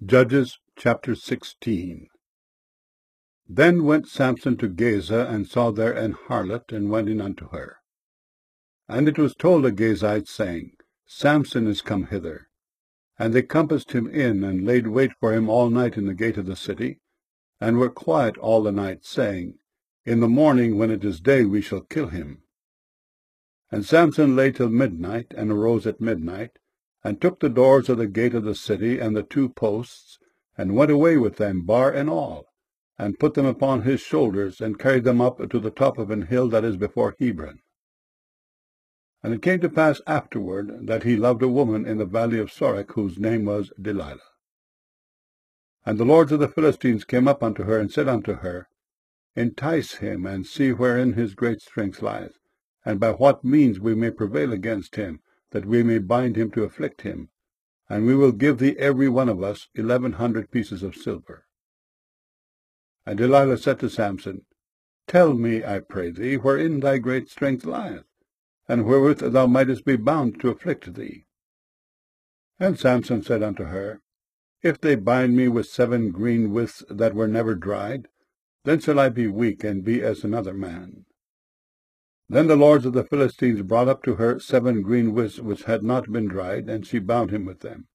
Judges chapter 16. Then went Samson to Gaza, and saw there an harlot, and went in unto her. And it was told the Gazites, saying, Samson is come hither. And they compassed him in, and laid wait for him all night in the gate of the city, and were quiet all the night, saying, In the morning, when it is day, we shall kill him. And Samson lay till midnight, and arose at midnight, and took the doors of the gate of the city, and the two posts, and went away with them, bar and all, and put them upon his shoulders, and carried them up to the top of an hill that is before Hebron. And it came to pass afterward, that he loved a woman in the valley of Sorek, whose name was Delilah. And the lords of the Philistines came up unto her, and said unto her, Entice him, and see wherein his great strength lieth, and by what means we may prevail against him, that we may bind him to afflict him, and we will give thee every one of us 1,100 pieces of silver. And Delilah said to Samson, Tell me, I pray thee, wherein thy great strength lieth, and wherewith thou mightest be bound to afflict thee. And Samson said unto her, If they bind me with 7 green withs that were never dried, then shall I be weak, and be as another man. Then the lords of the Philistines brought up to her 7 green withs which had not been dried, and she bound him with them.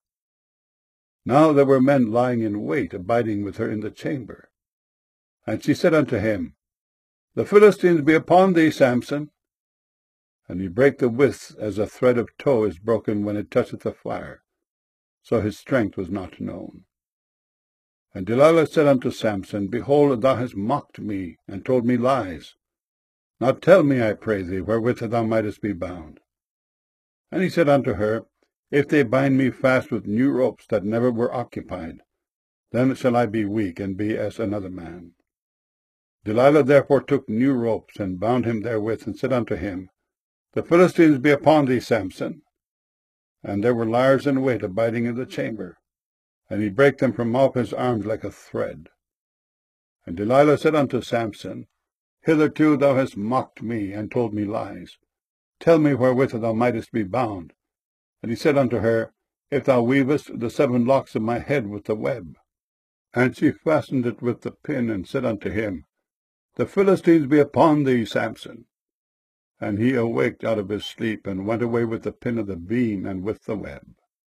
Now there were men lying in wait, abiding with her in the chamber. And she said unto him, The Philistines be upon thee, Samson. And he brake the withs as a thread of tow is broken when it toucheth the fire. So his strength was not known. And Delilah said unto Samson, Behold, thou hast mocked me, and told me lies. Now tell me, I pray thee, wherewith thou mightest be bound. And he said unto her, If they bind me fast with new ropes that never were occupied, then shall I be weak, and be as another man. Delilah therefore took new ropes, and bound him therewith, and said unto him, The Philistines be upon thee, Samson. And there were liers in wait abiding in the chamber, and he brake them from off his arms like a thread. And Delilah said unto Samson, Hitherto thou hast mocked me, and told me lies. Tell me wherewith thou mightest be bound. And he said unto her, If thou weavest the 7 locks of my head with the web. And she fastened it with the pin, and said unto him, The Philistines be upon thee, Samson. And he awaked out of his sleep, and went away with the pin of the beam, and with the web.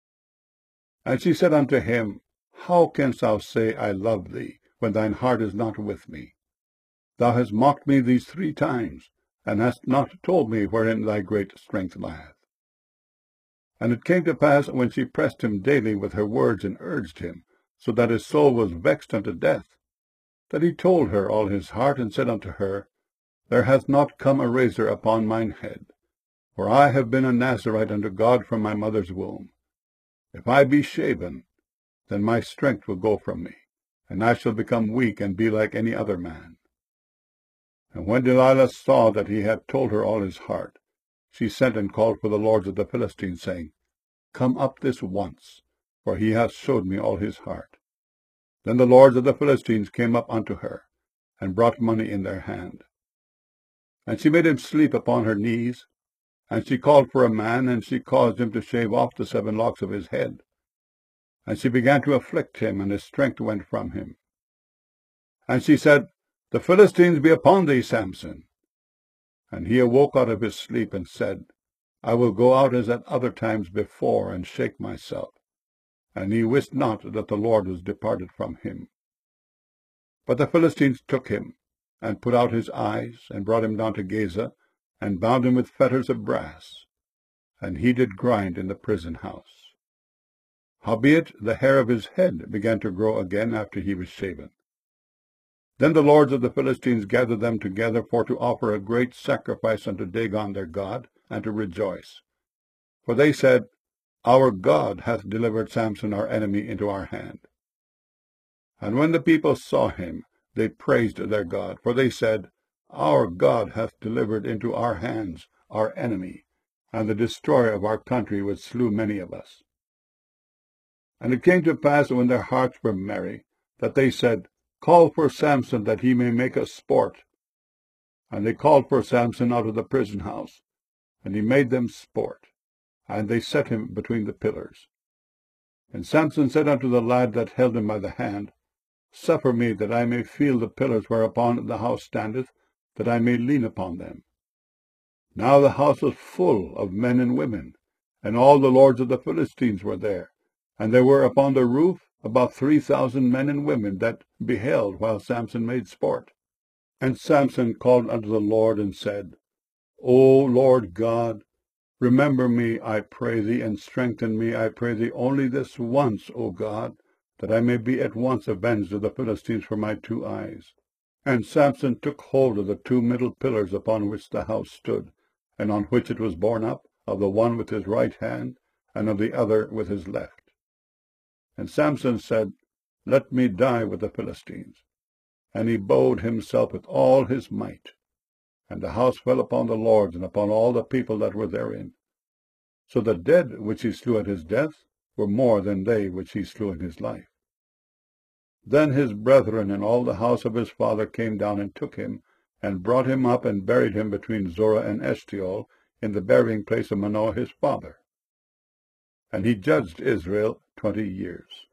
And she said unto him, How canst thou say, I love thee, when thine heart is not with me? Thou hast mocked me these 3 times, and hast not told me wherein thy great strength lieth. And it came to pass, when she pressed him daily with her words, and urged him, so that his soul was vexed unto death, that he told her all his heart, and said unto her, There hath not come a razor upon mine head, for I have been a Nazarite unto God from my mother's womb. If I be shaven, then my strength will go from me, and I shall become weak, and be like any other man. And when Delilah saw that he had told her all his heart, she sent and called for the lords of the Philistines, saying, Come up this once, for he hath showed me all his heart. Then the lords of the Philistines came up unto her, and brought money in their hand. And she made him sleep upon her knees, and she called for a man, and she caused him to shave off the 7 locks of his head. And she began to afflict him, and his strength went from him. And she said, The Philistines be upon thee, Samson. And he awoke out of his sleep, and said, I will go out as at other times before, and shake myself. And he wist not that the Lord was departed from him. But the Philistines took him, and put out his eyes, and brought him down to Gaza, and bound him with fetters of brass. And he did grind in the prison house. Howbeit the hair of his head began to grow again after he was shaven. Then the lords of the Philistines gathered them together for to offer a great sacrifice unto Dagon their god, and to rejoice. For they said, Our God hath delivered Samson our enemy into our hand. And when the people saw him, they praised their God, for they said, Our God hath delivered into our hands our enemy, and the destroyer of our country which slew many of us. And it came to pass, when their hearts were merry, that they said, Call for Samson, that he may make us sport. And they called for Samson out of the prison house, and he made them sport, and they set him between the pillars. And Samson said unto the lad that held him by the hand, Suffer me that I may feel the pillars whereupon the house standeth, that I may lean upon them. Now the house was full of men and women, and all the lords of the Philistines were there, and there were upon the roof about 3,000 men and women that beheld while Samson made sport. And Samson called unto the Lord, and said, O Lord God, remember me, I pray thee, and strengthen me, I pray thee, only this once, O God, that I may be at once avenged of the Philistines for my 2 eyes. And Samson took hold of the 2 middle pillars upon which the house stood, and on which it was borne up, of the one with his right hand, and of the other with his left. And Samson said, Let me die with the Philistines. And he bowed himself with all his might. And the house fell upon the lords, and upon all the people that were therein. So the dead which he slew at his death were more than they which he slew in his life. Then his brethren and all the house of his father came down and took him, and brought him up, and buried him between Zorah and Eshtaol, in the burying place of Manoah his father. And he judged Israel 20 years.